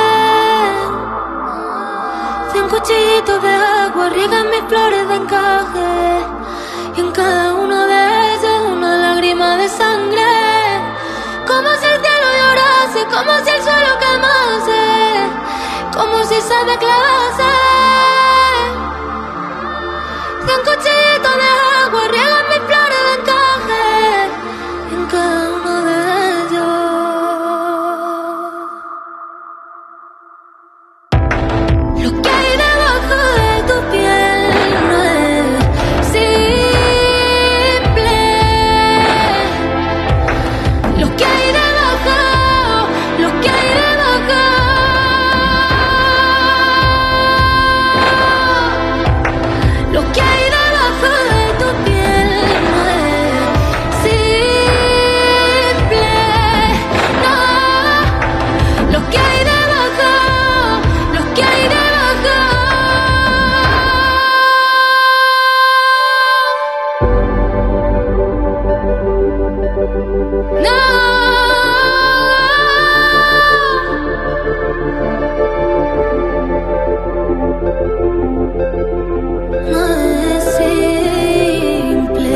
100 cuchillitos de agua riegan mis flores de encaje, y en cada uno de ellos una lágrima de sangre. Como si el cielo llorase, como si el suelo quemase, como si se me clavase. 100 cuchillitos de agua riegan mis flores de encaje, y en cada uno de ellos lo que hay debajo de tu piel no es simple. Lo que hay debajo, lo que hay debajo, lo que hay debajo de tu piel no es simple. No, lo que hay debajo, lo que hay debajo. No, no es simple.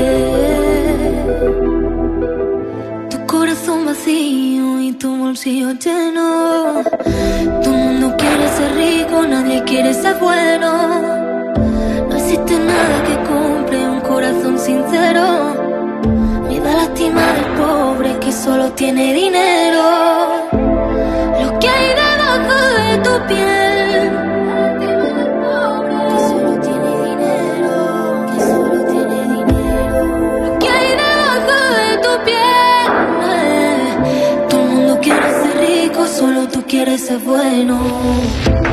Tu corazón vacío y tu bolsillo lleno. Todo el mundo quiere ser rico, nadie quiere ser bueno. No existe nada que compre un corazón sincero. Me da lástima del pobre que solo tiene dinero. Lo que hay debajo de tu piel, que solo tiene dinero. ese bueno.